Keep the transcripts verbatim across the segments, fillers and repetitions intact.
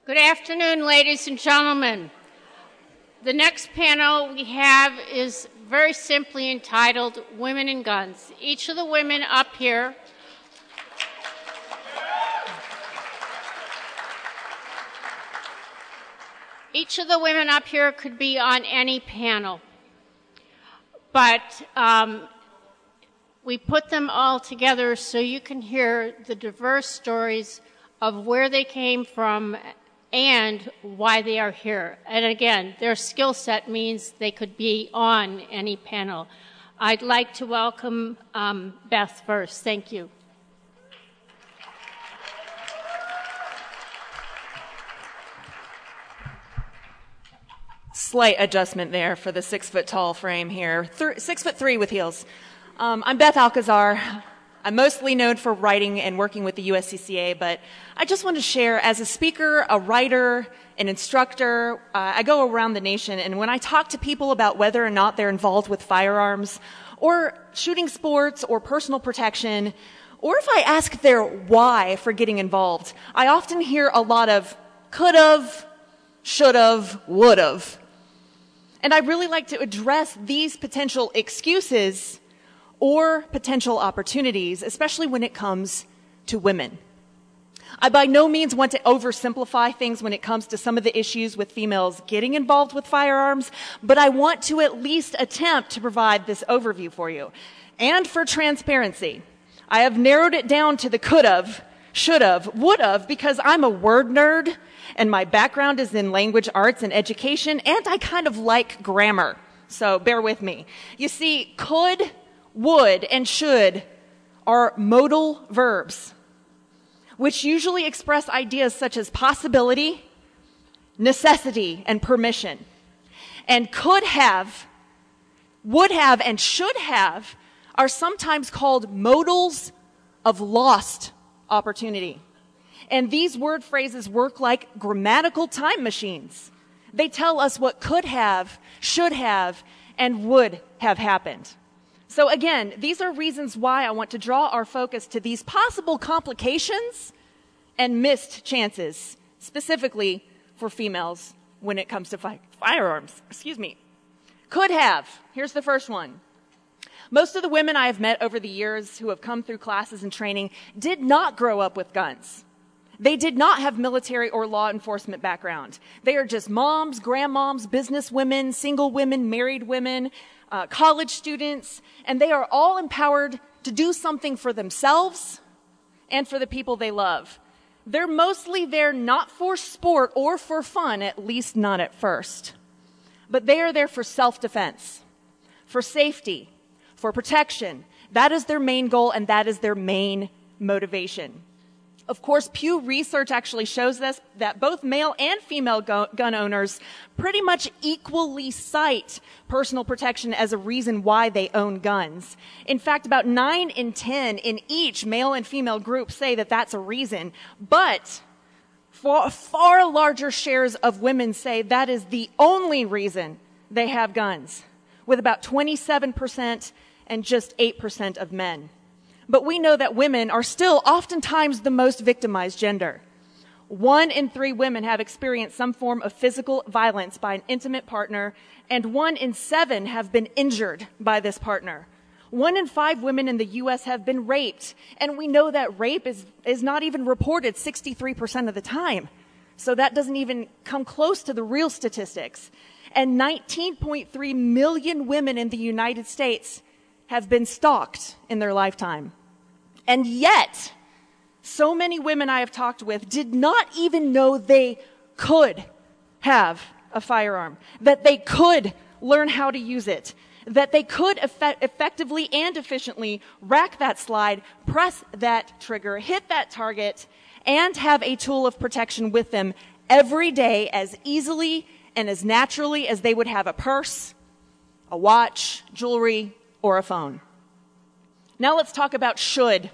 Good afternoon, ladies and gentlemen. The next panel we have is very simply entitled Women and Guns. Each of the women up here Each of the women up here could be on any panel, but um, we put them all together so you can hear the diverse stories of where they came from and why they are here. And again, their skill set means they could be on any panel. I'd like to welcome um, Beth first. Thank you. Slight adjustment there for the six-foot-tall frame here. Th- six foot three with heels. Um, I'm Beth Alcazar. I'm mostly known for writing and working with the U S C C A, but I just want to share, as a speaker, a writer, an instructor, uh, I go around the nation, and when I talk to people about whether or not they're involved with firearms, or shooting sports, or personal protection, or if I ask their why for getting involved, I often hear a lot of could've, should've, would've. And I really like to address these potential excuses or potential opportunities, especially when it comes to women. I by no means want to oversimplify things when it comes to some of the issues with females getting involved with firearms, but I want to at least attempt to provide this overview for you. And for transparency, I have narrowed it down to the could've, should've, would've, because I'm a word nerd, and my background is in language arts and education, and I kind of like grammar, so bear with me. You see, could, would, and should are modal verbs, which usually express ideas such as possibility, necessity, and permission. And could have, would have, and should have are sometimes called modals of lost opportunity. And these word phrases work like grammatical time machines. They tell us what could have, should have, and would have happened. So again, these are reasons why I want to draw our focus to these possible complications and missed chances, specifically for females when it comes to fi- firearms. Excuse me. Could have. Here's the first one. Most of the women I have met over the years who have come through classes and training did not grow up with guns. They did not have military or law enforcement background. They are just moms, grandmoms, business women, single women, married women, uh, college students, and they are all empowered to do something for themselves and for the people they love. They're mostly there not for sport or for fun, at least not at first. But they are there for self-defense, for safety, for protection. That is their main goal, and that is their main motivation. Of course, Pew Research actually shows us that both male and female gu- gun owners pretty much equally cite personal protection as a reason why they own guns. In fact, about nine in ten in each male and female group say that that's a reason. But far, far larger shares of women say that is the only reason they have guns, with about twenty-seven percent and just eight percent of men. But we know that women are still oftentimes the most victimized gender. One in three women have experienced some form of physical violence by an intimate partner, and one in seven have been injured by this partner. One in five women in the U S have been raped, and we know that rape is, is not even reported sixty-three percent of the time. So that doesn't even come close to the real statistics. And nineteen point three million women in the United States have been stalked in their lifetime. And yet, so many women I have talked with did not even know they could have a firearm, that they could learn how to use it, that they could effect- effectively and efficiently rack that slide, press that trigger, hit that target, and have a tool of protection with them every day as easily and as naturally as they would have a purse, a watch, jewelry, or a phone. Now let's talk about should.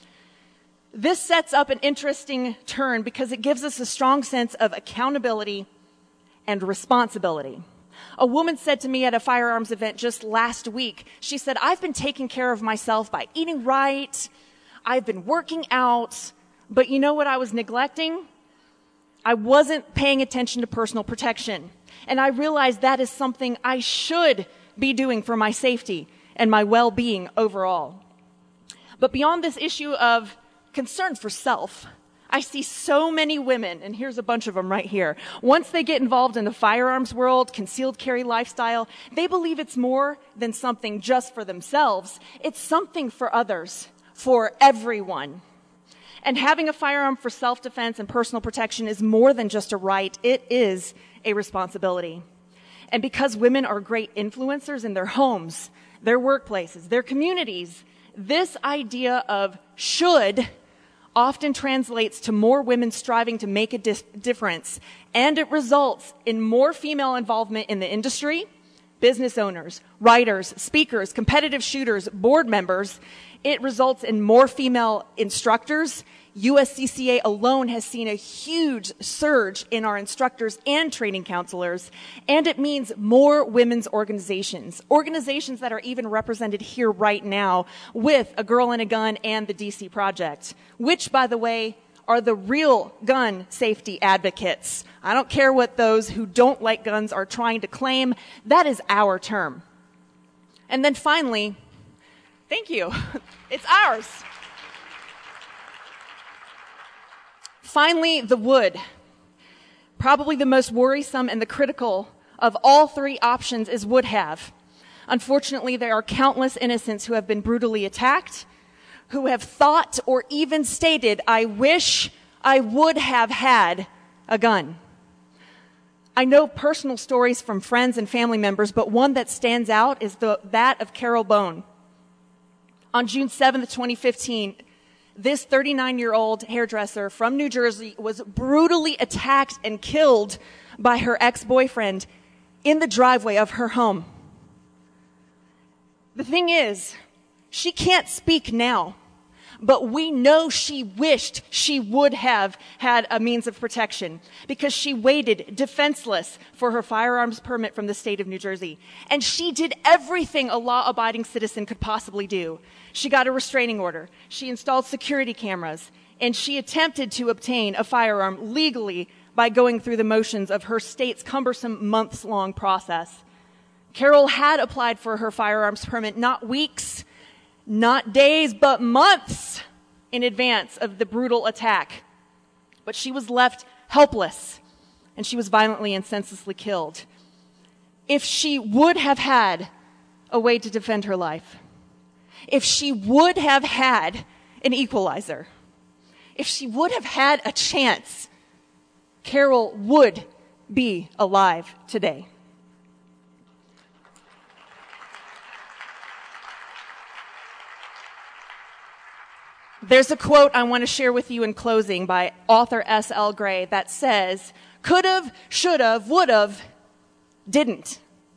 This sets up an interesting turn because it gives us a strong sense of accountability and responsibility. A woman said to me at a firearms event just last week, she said, I've been taking care of myself by eating right, I've been working out, but you know what I was neglecting? I wasn't paying attention to personal protection. And I realized that is something I should be doing for my safety and my well-being overall. But beyond this issue of concern for self, I see so many women, and here's a bunch of them right here. Once they get involved in the firearms world, concealed carry lifestyle, they believe it's more than something just for themselves. It's something for others, for everyone. And having a firearm for self-defense and personal protection is more than just a right. It is a responsibility. And because women are great influencers in their homes, their workplaces, their communities, this idea of should often translates to more women striving to make a dis- difference, and it results in more female involvement in the industry, business owners, writers, speakers, competitive shooters, board members. It results in more female instructors. U S C C A alone has seen a huge surge in our instructors and training counselors, and it means more women's organizations, organizations that are even represented here right now with A Girl and a Gun and the D C Project, which, by the way, are the real gun safety advocates. I don't care what those who don't like guns are trying to claim. That is our term. And then finally, thank you. It's ours. Finally, the would. Probably the most worrisome and the critical of all three options is would have. Unfortunately, there are countless innocents who have been brutally attacked, who have thought or even stated, I wish I would have had a gun. I know personal stories from friends and family members, but one that stands out is the, that of Carol Bone. On June seventh, twenty fifteen, this thirty-nine-year-old hairdresser from New Jersey was brutally attacked and killed by her ex-boyfriend in the driveway of her home. The thing is, she can't speak now, but we know she wished she would have had a means of protection because she waited defenseless for her firearms permit from the state of New Jersey. And she did everything a law-abiding citizen could possibly do. She got a restraining order. She installed security cameras. And she attempted to obtain a firearm legally by going through the motions of her state's cumbersome months-long process. Carol had applied for her firearms permit not weeks, not days, but months in advance of the brutal attack. But she was left helpless, and she was violently and senselessly killed. If she would have had a way to defend her life, if she would have had an equalizer, if she would have had a chance, Carol would be alive today. There's a quote I want to share with you in closing by author S L Gray that says, could've, should've, would've, didn't.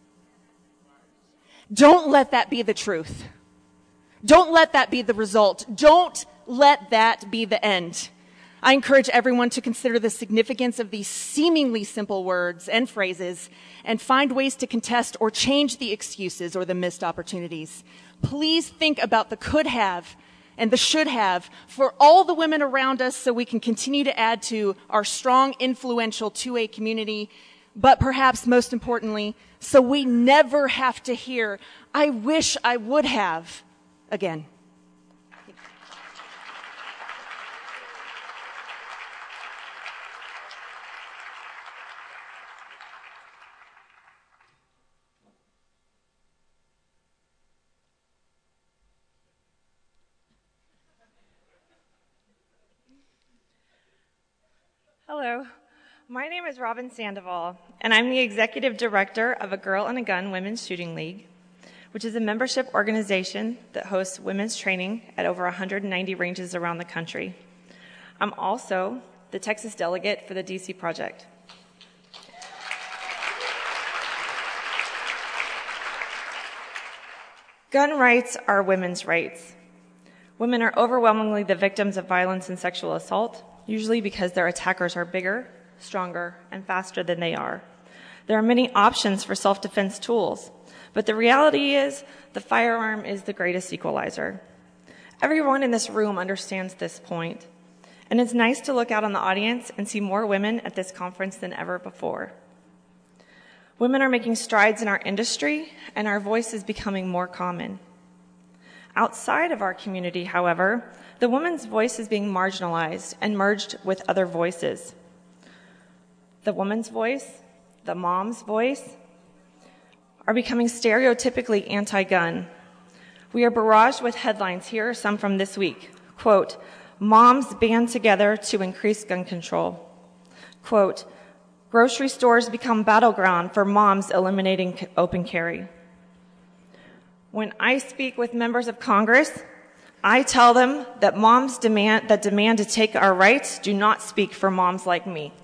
Don't let that be the truth. Don't let that be the result. Don't let that be the end. I encourage everyone to consider the significance of these seemingly simple words and phrases and find ways to contest or change the excuses or the missed opportunities. Please think about the could have and the should have for all the women around us so we can continue to add to our strong, influential two A community, but perhaps most importantly, so we never have to hear, I wish I would have, again. Hello, my name is Robin Sandoval, and I'm the Executive Director of A Girl and a Gun Women's Shooting League, which is a membership organization that hosts women's training at over one hundred ninety ranges around the country. I'm also the Texas delegate for the D C Project. Gun rights are women's rights. Women are overwhelmingly the victims of violence and sexual assault, usually because their attackers are bigger, stronger, and faster than they are. There are many options for self-defense tools, but the reality is the firearm is the greatest equalizer. Everyone in this room understands this point, And it's nice to look out on the audience and see more women at this conference than ever before. Women are making strides in our industry, and our voice is becoming more common. Outside of our community, however, the woman's voice is being marginalized and merged with other voices. The woman's voice, the mom's voice, are becoming stereotypically anti-gun. We are barraged with headlines. Here are some from this week. Quote, moms band together to increase gun control. Quote, grocery stores become battleground for moms eliminating open carry. When I speak with members of Congress, I tell them that moms demand, that demand to take our rights do not speak for moms like me.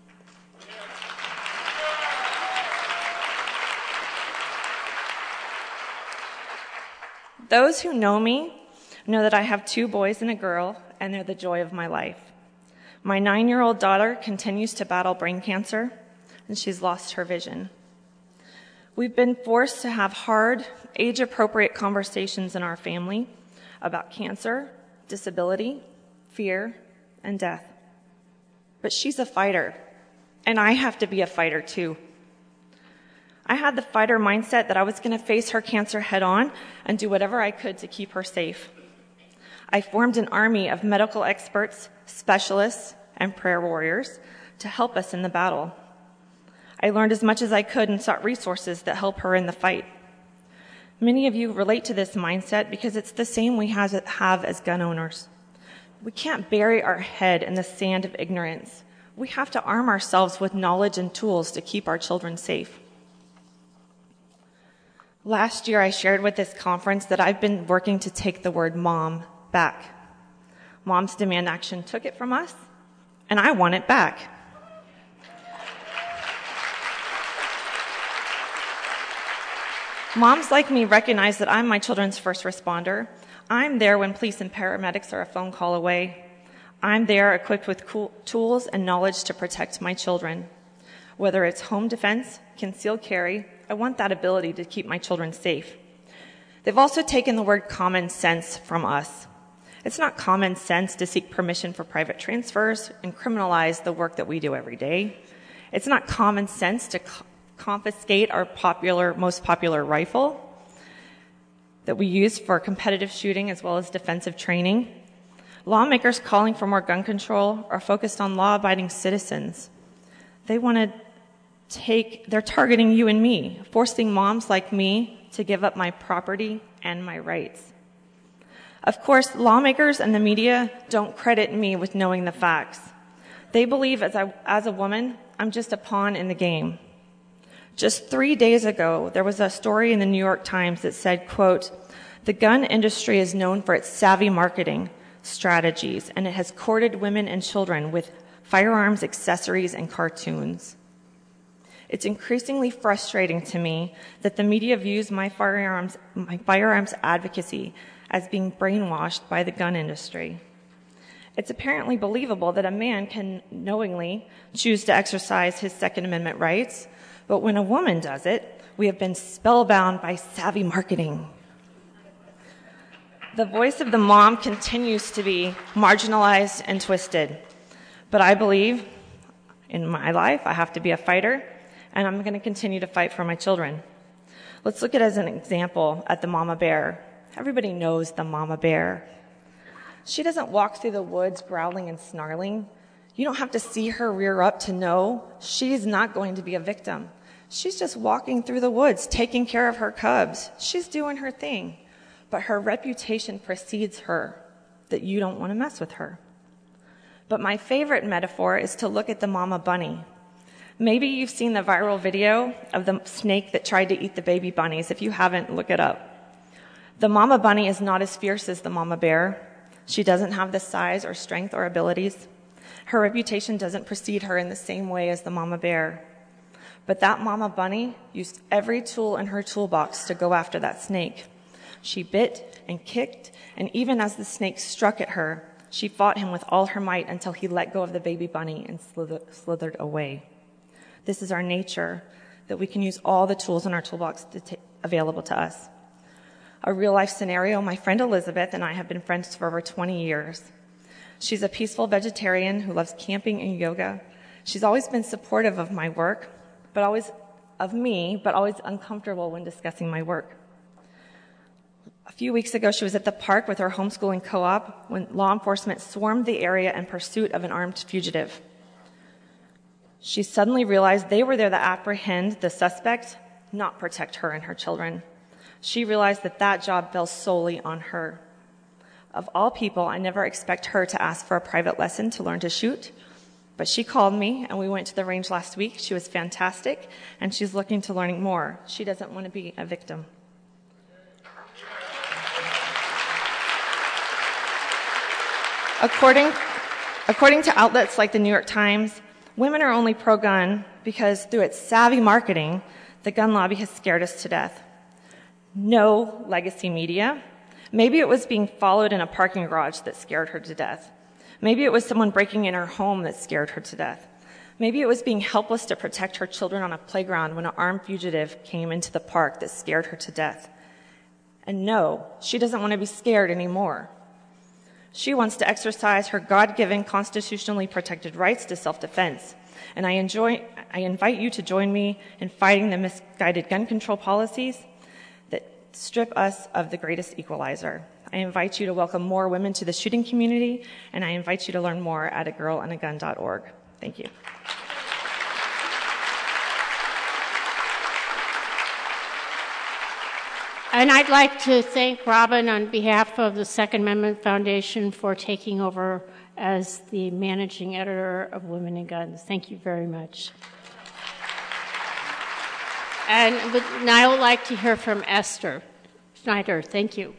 Those who know me know that I have two boys and a girl, and they're the joy of my life. My nine-year-old daughter continues to battle brain cancer, and she's lost her vision. We've been forced to have hard, age-appropriate conversations in our family about cancer, disability, fear, and death. But she's a fighter, and I have to be a fighter too. I had the fighter mindset that I was going to face her cancer head-on and do whatever I could to keep her safe. I formed an army of medical experts, specialists, and prayer warriors to help us in the battle. I learned as much as I could and sought resources that help her in the fight. Many of you relate to this mindset because it's the same we have as gun owners. We can't bury our head in the sand of ignorance. We have to arm ourselves with knowledge and tools to keep our children safe. Last year, I shared with this conference that I've been working to take the word mom back. Moms Demand Action took it from us, and I want it back. Moms like me recognize that I'm my children's first responder. I'm there when police and paramedics are a phone call away. I'm there equipped with cool tools and knowledge to protect my children. Whether it's home defense, concealed carry, I want that ability to keep my children safe. They've also taken the word common sense from us. It's not common sense to seek permission for private transfers and criminalize the work that we do every day. It's not common sense to co- confiscate our popular, most popular rifle that we use for competitive shooting as well as defensive training. Lawmakers calling for more gun control are focused on law-abiding citizens. They want to take, they're targeting you and me, forcing moms like me to give up my property and my rights. Of course, lawmakers and the media don't credit me with knowing the facts. They believe as, I, as a woman, I'm just a pawn in the game. Just three days ago, there was a story in the New York Times that said, quote, the gun industry is known for its savvy marketing strategies, and it has courted women and children with firearms, accessories, and cartoons. It's increasingly frustrating to me that the media views my firearms, my firearms advocacy as being brainwashed by the gun industry. It's apparently believable that a man can knowingly choose to exercise his Second Amendment rights, but when a woman does it, we have been spellbound by savvy marketing. The voice of the mom continues to be marginalized and twisted. But I believe in my life I have to be a fighter, and I'm going to continue to fight for my children. Let's look at as an example at the mama bear. Everybody knows the mama bear. She doesn't walk through the woods growling and snarling. You don't have to see her rear up to know she's not going to be a victim. She's just walking through the woods, taking care of her cubs. She's doing her thing. But her reputation precedes her, that you don't want to mess with her. But my favorite metaphor is to look at the mama bunny. Maybe you've seen the viral video of the snake that tried to eat the baby bunnies. If you haven't, look it up. The mama bunny is not as fierce as the mama bear. She doesn't have the size or strength or abilities. Her reputation doesn't precede her in the same way as the mama bear. But that mama bunny used every tool in her toolbox to go after that snake. She bit and kicked, and even as the snake struck at her, she fought him with all her might until he let go of the baby bunny and slithered away. This is our nature, that we can use all the tools in our toolbox to t- available to us. A real-life scenario, my friend Elizabeth and I have been friends for over twenty years. She's a peaceful vegetarian who loves camping and yoga. She's always been supportive of my work, but always of me, but always uncomfortable when discussing my work. A few weeks ago, she was at the park with her homeschooling co-op when law enforcement swarmed the area in pursuit of an armed fugitive. She suddenly realized they were there to apprehend the suspect, not protect her and her children. She realized that that job fell solely on her. Of all people, I never expect her to ask for a private lesson to learn to shoot, but she called me and we went to the range last week. She was fantastic and she's looking to learning more. She doesn't want to be a victim. According, according to outlets like the New York Times, women are only pro-gun because through its savvy marketing, the gun lobby has scared us to death. No legacy media. Maybe it was being followed in a parking garage that scared her to death. Maybe it was someone breaking in her home that scared her to death. Maybe it was being helpless to protect her children on a playground when an armed fugitive came into the park that scared her to death. And no, she doesn't want to be scared anymore. She wants to exercise her God-given, constitutionally protected rights to self-defense. And I, enjoy, I invite you to join me in fighting the misguided gun control policies that strip us of the greatest equalizer. I invite you to welcome more women to the shooting community, and I invite you to learn more at a girl and a gun dot org. Thank you. And I'd like to thank Robin on behalf of the Second Amendment Foundation for taking over as the managing editor of Women and Guns. Thank you very much. And now I would like to hear from Esther Schneider. Thank you.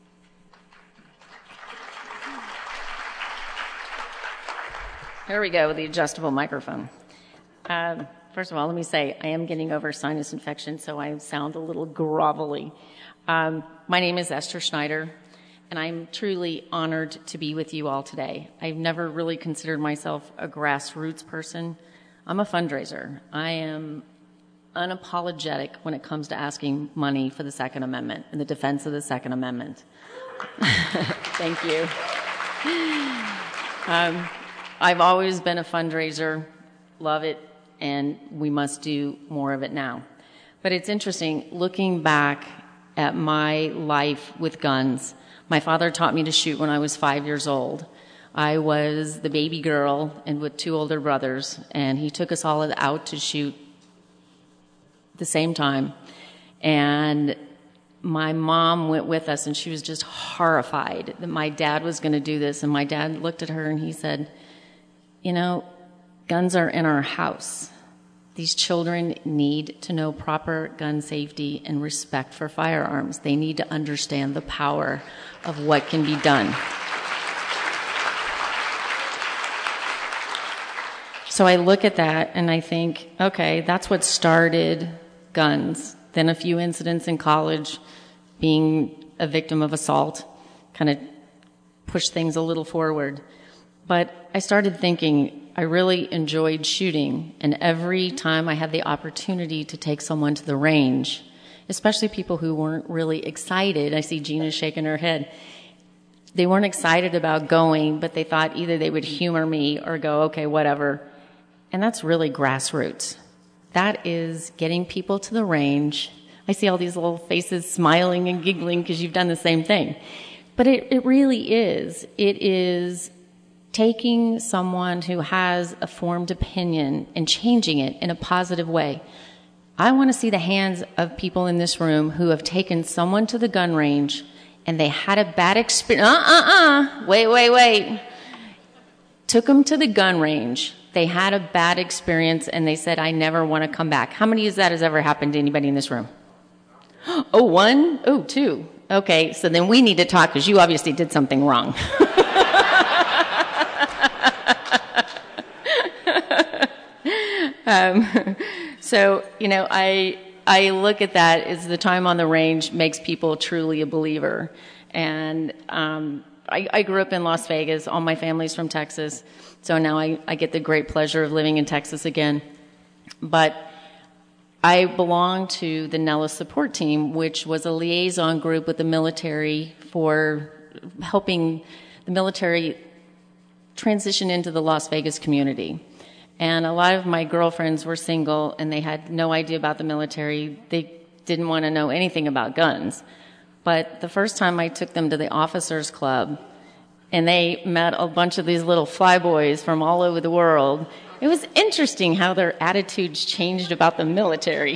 Here we go with the adjustable microphone. Um, first of all, let me say I am getting over sinus infection, so I sound a little grovelly. Um, my name is Esther Schneider, and I'm truly honored to be with you all today. I've never really considered myself a grassroots person. I'm a fundraiser. I am unapologetic when it comes to asking money for the Second Amendment and the defense of the Second Amendment. Thank you. Um, I've always been a fundraiser, love it, and we must do more of it now. But it's interesting, looking back at my life with guns, my father taught me to shoot when I was five years old. I was the baby girl and with two older brothers, and he took us all out to shoot at the same time. And my mom went with us, and she was just horrified that my dad was going to do this. And my dad looked at her and he said, you know, guns are in our house. These children need to know proper gun safety and respect for firearms. They need to understand the power of what can be done. So I look at that and I think, okay, that's what started guns. Then a few incidents in college, being a victim of assault, kind of pushed things a little forward. But I started thinking, I really enjoyed shooting, and every time I had the opportunity to take someone to the range, especially people who weren't really excited, I see Gina shaking her head, they weren't excited about going, but they thought either they would humor me or go, okay, whatever. And that's really grassroots. That is getting people to the range. I see all these little faces smiling and giggling because you've done the same thing. But it, it really is. It is taking someone who has a formed opinion and changing it in a positive way. I want to see the hands of people in this room who have taken someone to the gun range and they had a bad experience. Uh-uh-uh. Wait, wait, wait. Took them to the gun range. They had a bad experience and they said, I never want to come back. How many of that has ever happened to anybody in this room? Oh, one? Oh, two. Okay, so then we need to talk because you obviously did something wrong. Um, so, you know, I I look at that as the time on the range makes people truly a believer. And um, I, I grew up in Las Vegas. All my family's from Texas. So now I, I get the great pleasure of living in Texas again. But I belong to the Nellis Support Team, which was a liaison group with the military for helping the military transition into the Las Vegas community. And a lot of my girlfriends were single, and they had no idea about the military. They didn't want to know anything about guns. But the first time I took them to the officers club, and they met a bunch of these little flyboys from all over the world, it was interesting how their attitudes changed about the military.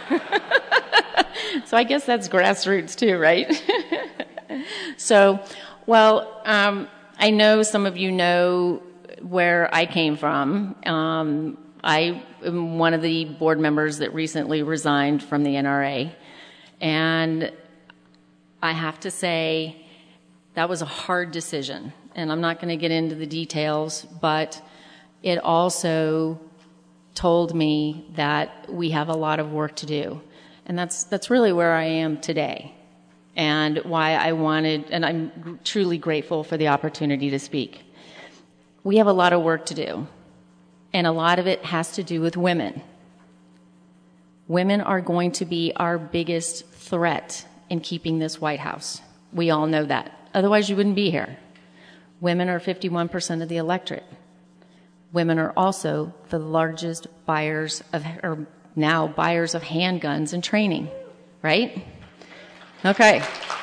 So I guess that's grassroots too, right? So, well, um, I know some of you know where I came from. Um, I am one of the board members that recently resigned from the N R A. And I have to say that was a hard decision. And I'm not going to get into the details, but it also told me that we have a lot of work to do. And that's that's really where I am today, and why I wanted, and I'm truly grateful for the opportunity to speak. We have a lot of work to do, and a lot of it has to do with women. Women are going to be our biggest threat in keeping this White House. We all know that. Otherwise, you wouldn't be here. Women are fifty-one percent of the electorate. Women are also the largest buyers of, or now buyers of handguns and training, right? Okay.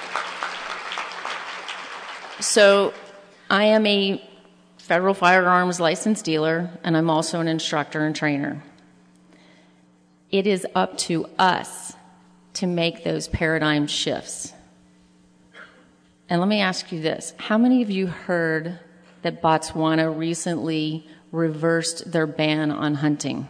So I am a federal firearms licensed dealer, and I'm also an instructor and trainer. It is up to us to make those paradigm shifts. And let me ask you this. How many of you heard that Botswana recently reversed their ban on hunting?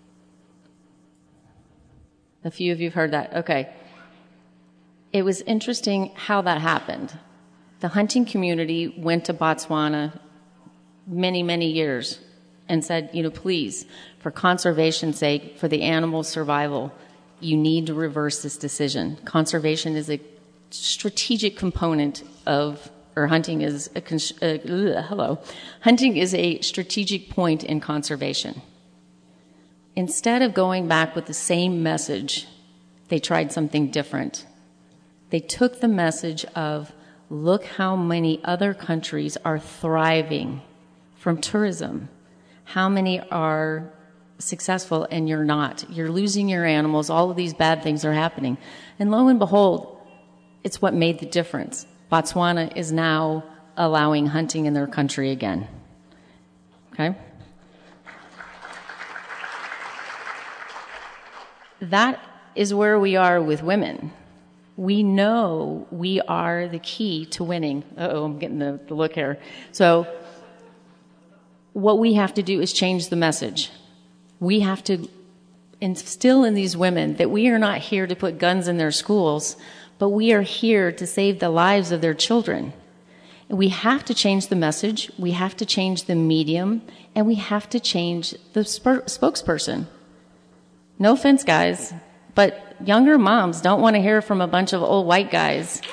A few of you have heard that. Okay. It was interesting how that happened. The hunting community went to Botswana many, many years and said, you know, please, for conservation's sake, for the animal's survival, you need to reverse this decision. Conservation is a strategic component of, or hunting is a, uh, hello, hunting is a strategic point in conservation. Instead of going back with the same message, they tried something different. They took the message of, look how many other countries are thriving from tourism. How many are successful and you're not? You're losing your animals. All of these bad things are happening. And lo and behold, it's what made the difference. Botswana is now allowing hunting in their country again. Okay? That is where we are with women. We know we are the key to winning. Uh-oh, I'm getting the, the look here. So what we have to do is change the message. We have to instill in these women that we are not here to put guns in their schools, but we are here to save the lives of their children. And we have to change the message, we have to change the medium, and we have to change the sp- spokesperson. No offense, guys, but younger moms don't want to hear from a bunch of old white guys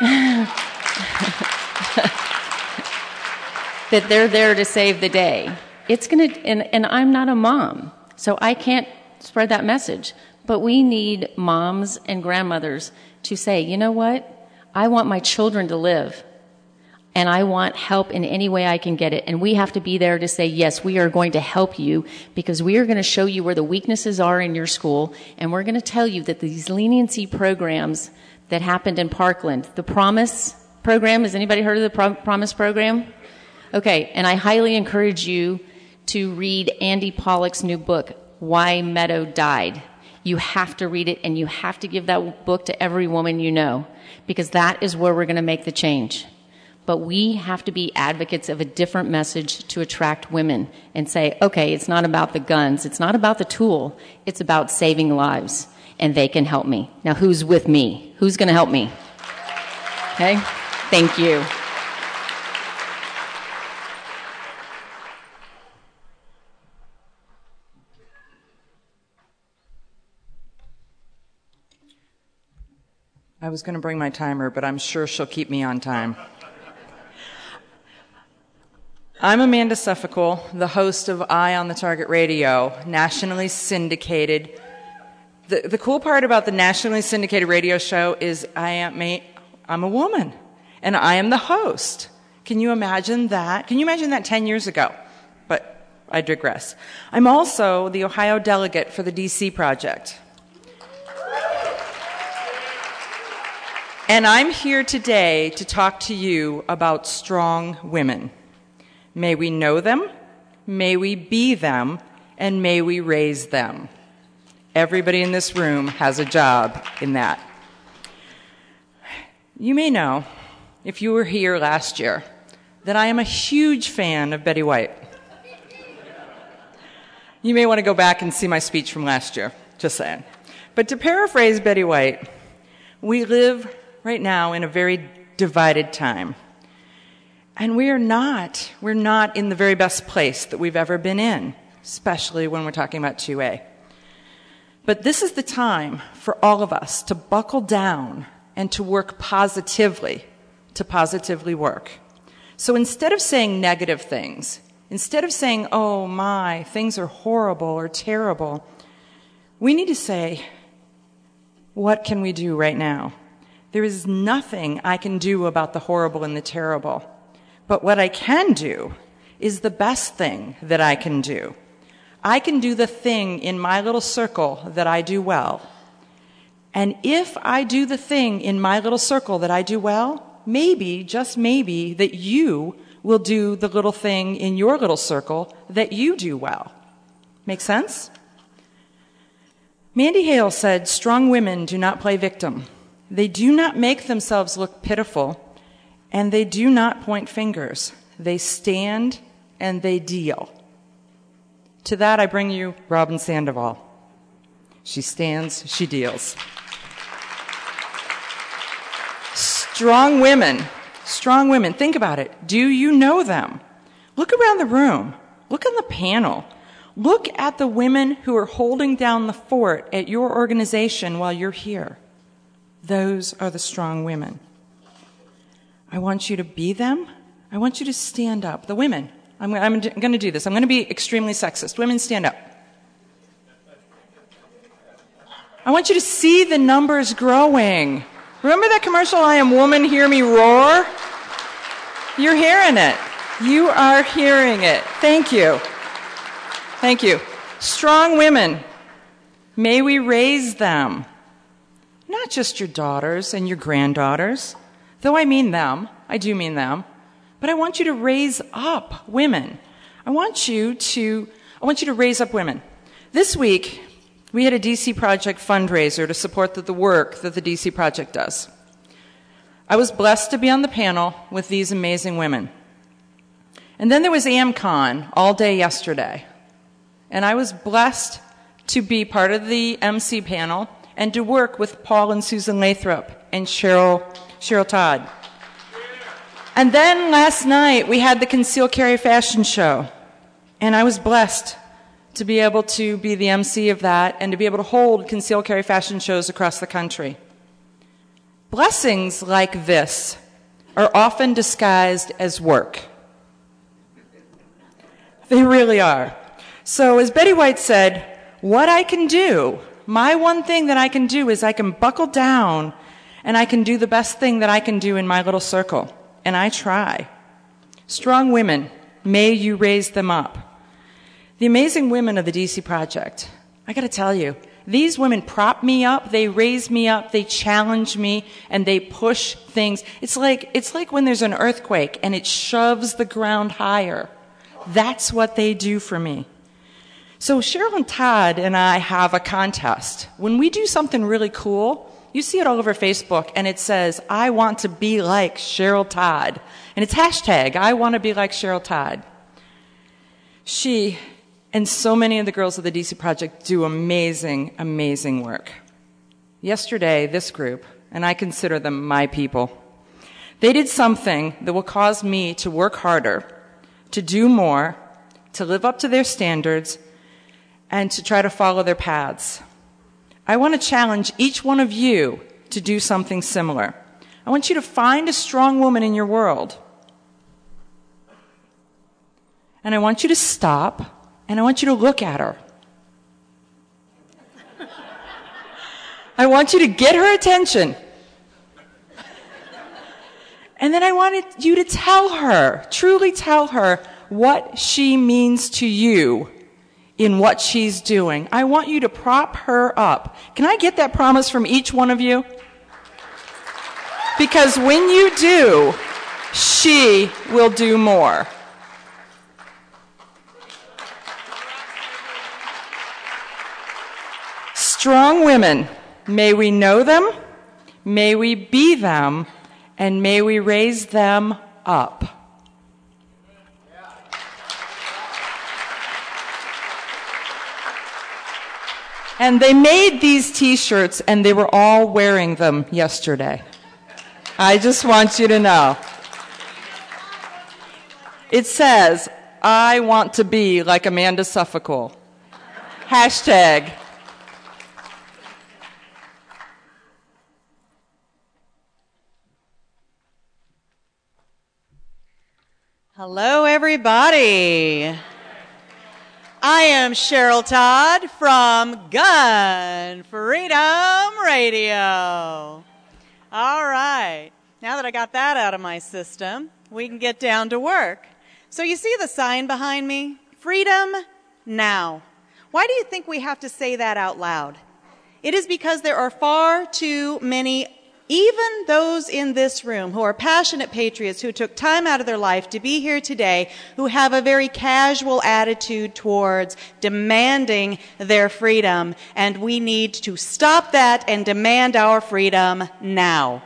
that they're there to save the day. It's going to, and, and I'm not a mom, so I can't spread that message. But we need moms and grandmothers to say, you know what? I want my children to live, and I want help in any way I can get it. And we have to be there to say, yes, we are going to help you, because we are going to show you where the weaknesses are in your school, and we're going to tell you that these leniency programs that happened in Parkland, the Promise program, has anybody heard of the Pro- Promise program? Okay, and I highly encourage you to read Andy Pollock's new book, Why Meadow Died. You have to read it, and you have to give that book to every woman you know, because that is where we're going to make the change. But we have to be advocates of a different message to attract women and say, okay, it's not about the guns, it's not about the tool, it's about saving lives, and they can help me. Now, who's with me? Who's going to help me? Okay? Thank you. I was going to bring my timer, but I'm sure she'll keep me on time. I'm Amanda Suffolk, the host of Eye on the Target Radio, nationally syndicated. The, the cool part about the nationally syndicated radio show is I am a, I'm a woman, and I am the host. Can you imagine that? Can you imagine that ten years ago? But I digress. I'm also the Ohio delegate for the D C project. And I'm here today to talk to you about strong women. May we know them, may we be them, and may we raise them. Everybody in this room has a job in that. You may know, if you were here last year, that I am a huge fan of Betty White. You may want to go back and see my speech from last year, just saying. But to paraphrase Betty White, we live right now in a very divided time. And we are not, we're not in the very best place that we've ever been in, especially when we're talking about two A. But this is the time for all of us to buckle down and to work positively, to positively work. So instead of saying negative things, instead of saying, oh my, things are horrible or terrible, we need to say, what can we do right now? There is nothing I can do about the horrible and the terrible. But what I can do is the best thing that I can do. I can do the thing in my little circle that I do well. And if I do the thing in my little circle that I do well, maybe, just maybe, that you will do the little thing in your little circle that you do well. Make sense? Mandy Hale said, strong women do not play victim. They do not make themselves look pitiful, and they do not point fingers. They stand and they deal. To that I bring you Robin Sandoval. She stands, she deals. Strong women, strong women, think about it. Do you know them? Look around the room. Look on the panel. Look at the women who are holding down the fort at your organization while you're here. Those are the strong women. I want you to be them. I want you to stand up. The women. I'm, I'm going to do this. I'm going to be extremely sexist. Women, stand up. I want you to see the numbers growing. Remember that commercial, I am woman, hear me roar? You're hearing it. You are hearing it. Thank you. Thank you. Strong women. May we raise them. Not just your daughters and your granddaughters, though I mean them, I do mean them, but I want you to raise up women. I want you to, I want you to raise up women. This week, we had a D C Project fundraiser to support the, the work that the D C Project does. I was blessed to be on the panel with these amazing women. And then there was AmCon all day yesterday. And I was blessed to be part of the M C panel and to work with Paul and Susan Lathrop and Cheryl, Cheryl Todd. And then last night, we had the Conceal Carry Fashion Show. And I was blessed to be able to be the M C of that and to be able to hold Conceal Carry Fashion Shows across the country. Blessings like this are often disguised as work. They really are. So as Betty White said, what I can do, my one thing that I can do is I can buckle down and I can do the best thing that I can do in my little circle. And I try. Strong women, may you raise them up. The amazing women of the D C Project, I got to tell you, these women prop me up, they raise me up, they challenge me, and they push things. It's like, it's like when there's an earthquake and it shoves the ground higher. That's what they do for me. So Cheryl and Todd and I have a contest. When we do something really cool, you see it all over Facebook, and it says, I want to be like Cheryl Todd. And it's hashtag, I want to be like Cheryl Todd. She and so many of the girls of the D C Project do amazing, amazing work. Yesterday, this group, and I consider them my people, they did something that will cause me to work harder, to do more, to live up to their standards, and to try to follow their paths. I want to challenge each one of you to do something similar. I want you to find a strong woman in your world. And I want you to stop, and I want you to look at her. I want you to get her attention. And then I wanted you to tell her, truly tell her what she means to you in what she's doing. I want you to prop her up. Can I get that promise from each one of you? Because when you do, she will do more. Strong women, may we know them, may we be them, and may we raise them up. And they made these t-shirts, and they were all wearing them yesterday. I just want you to know. It says, I want to be like Amanda Suffolk. Hashtag. Hello, everybody. I am Cheryl Todd from Gun Freedom Radio. All right. Now that I got that out of my system, we can get down to work. So you see the sign behind me? Freedom now. Why do you think we have to say that out loud? It is because there are far too many, even those in this room who are passionate patriots who took time out of their life to be here today, who have a very casual attitude towards demanding their freedom, and we need to stop that and demand our freedom now.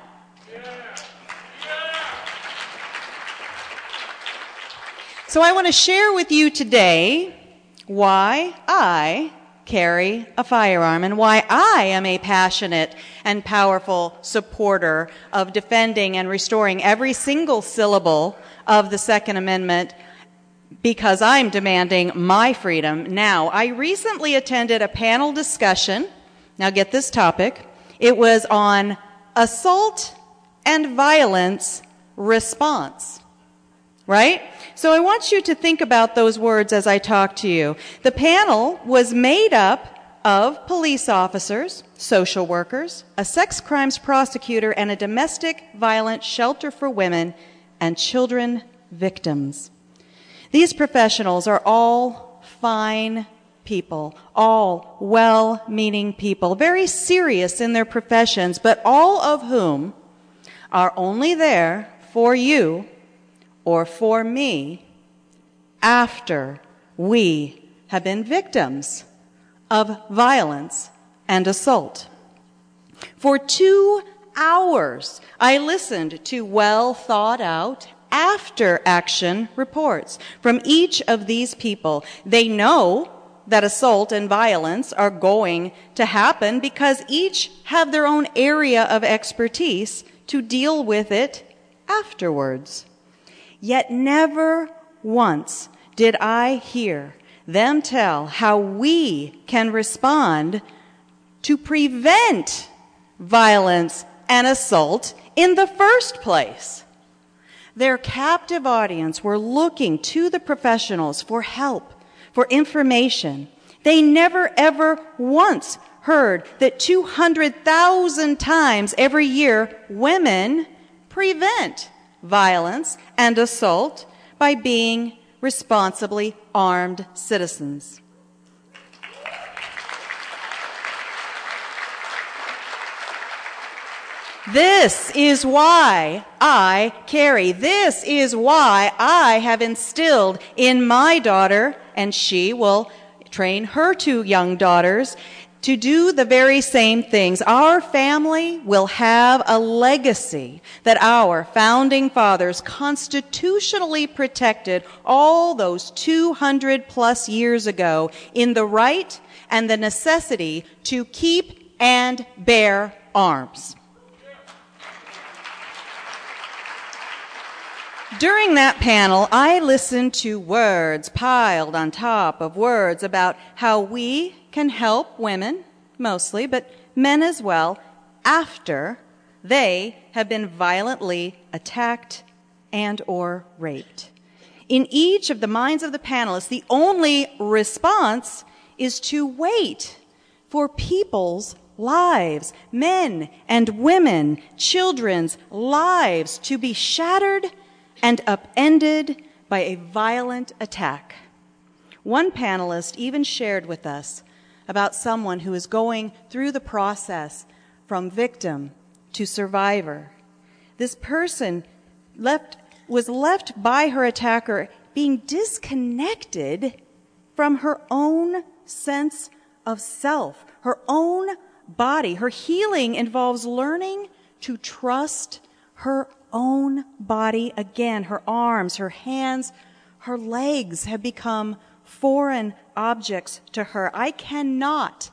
So I want to share with you today why I carry a firearm and why I am a passionate and powerful supporter of defending and restoring every single syllable of the Second Amendment, because I'm demanding my freedom now. I recently attended a panel discussion. Now get this topic. It was on assault and violence response. Right? So I want you to think about those words as I talk to you. The panel was made up of police officers, social workers, a sex crimes prosecutor, and a domestic violence shelter for women and children victims. These professionals are all fine people, all well-meaning people, very serious in their professions, but all of whom are only there for you or for me after we have been victims of violence and assault. For two hours, I listened to well thought out after action reports from each of these people. They know that assault and violence are going to happen because each have their own area of expertise to deal with it afterwards. Yet never once did I hear them tell how we can respond to prevent violence and assault in the first place. Their captive audience were looking to the professionals for help, for information. They never ever once heard that two hundred thousand times every year women prevent violence and assault by being responsibly armed citizens. This is why I carry. This is why I have instilled in my daughter, and she will train her two young daughters to do the very same things. Our family will have a legacy that our founding fathers constitutionally protected all those two hundred plus years ago in the right and the necessity to keep and bear arms. During that panel, I listened to words piled on top of words about how we can help women, mostly, but men as well, after they have been violently attacked and or raped. In each of the minds of the panelists, the only response is to wait for people's lives, men and women, children's lives to be shattered and upended by a violent attack. One panelist even shared with us about someone who is going through the process from victim to survivor. This person left, was left by her attacker being disconnected from her own sense of self, her own body. Her healing involves learning to trust her own body again. Her arms, her hands, her legs have become foreign objects to her. I cannot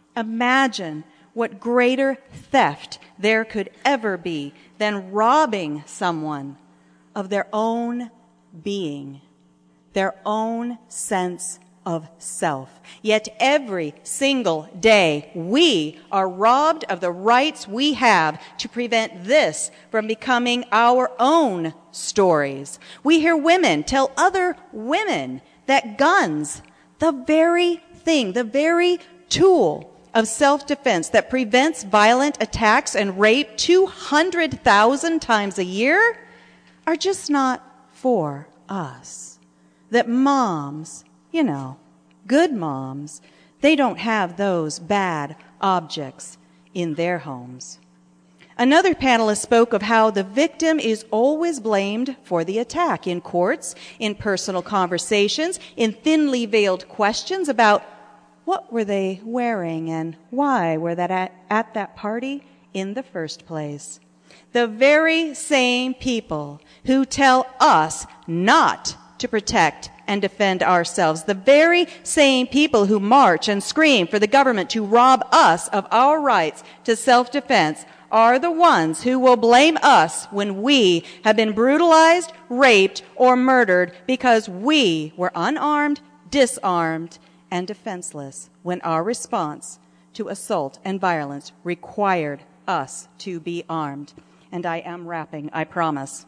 imagine what greater theft there could ever be than robbing someone of their own being, their own sense of self. Yet every single day we are robbed of the rights we have to prevent this from becoming our own stories. We hear women tell other women that guns, the very thing, the very tool of self-defense that prevents violent attacks and rape two hundred thousand times a year, are just not for us. That moms, you know, good moms, they don't have those bad objects in their homes. Another panelist spoke of how the victim is always blamed for the attack in courts, in personal conversations, in thinly veiled questions about what were they wearing and why were they at, at that party in the first place. The very same people who tell us not to protect and defend ourselves, the very same people who march and scream for the government to rob us of our rights to self-defense, are the ones who will blame us when we have been brutalized, raped, or murdered because we were unarmed, disarmed, and defenseless when our response to assault and violence required us to be armed. And I am wrapping, I promise.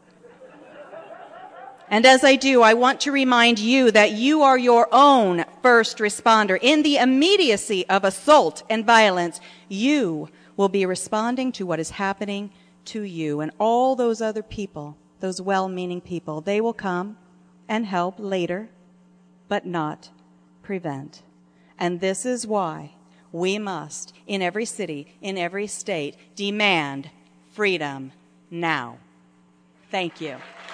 And as I do, I want to remind you that you are your own first responder. In the immediacy of assault and violence, you will be responding to what is happening to you. And all those other people, those well-meaning people, they will come and help later, but not prevent. And this is why we must, in every city, in every state, demand freedom now. Thank you.